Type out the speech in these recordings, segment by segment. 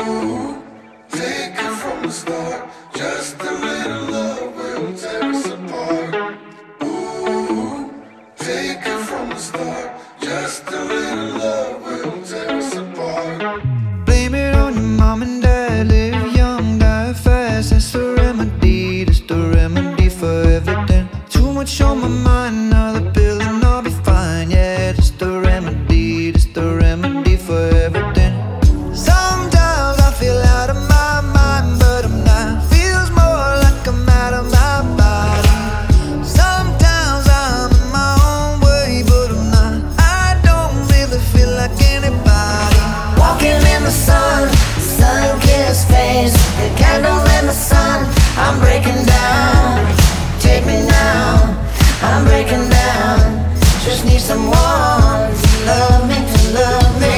Take it from the start. Just a little love will tear us apart. Ooh, take it from the start. Just a little love will tear us apart. Blame it on your mom and dad. Live young, die fast. That's the remedy. That's the remedy for everything. Too much on my mind. Another pill and I'll be fine. Yeah, that's the remedy. That's the remedy for everything. Sometimes I feel out of my mind, but I'm not. Feels more like I'm out of my body. Sometimes I'm in my own way, but I'm not. I don't really feel like anybody. Walking in the sun-kissed face, the candle in the sun. I'm breaking down, take me now. I'm breaking down, just need someone to love me, to love me.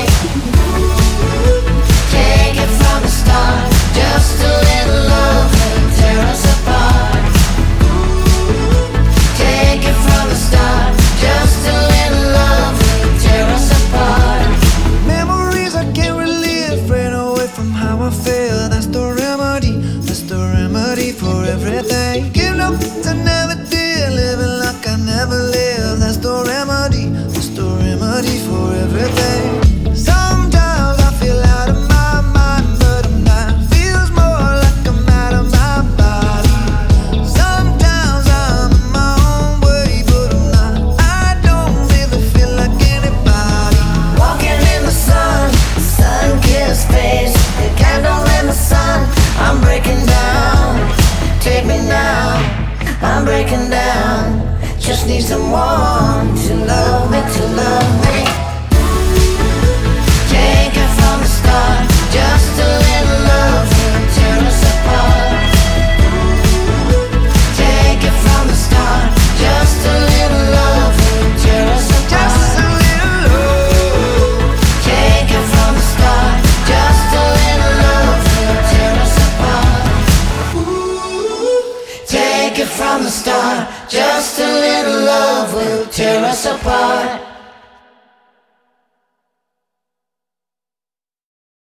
Take it from the start, just a little love will tear us apart. Take it from the start, just a little love will tear us apart. Memories I can't relive, ran away from how I feel. That's the remedy. That's the remedy for everything. Giving up to never did, living like I never lived. That's the remedy. That's the remedy for everything. Sometimes I feel out of my mind, but I'm not. Feels more like I'm out of my body. Sometimes I'm in my own way, but I'm not. I don't really feel like anybody. Walking in the sun-kissed face, the candle in the sun. I'm breaking down, take me now. I'm breaking down, just need someone to love me, to love me. Take it from the start, just a little love will tear us apart. Take it from the start, just a little love will tear us apart. Just a little love. Take it from the start, just a little love will tear us apart. Take it from the start, just a little love will tear us apart.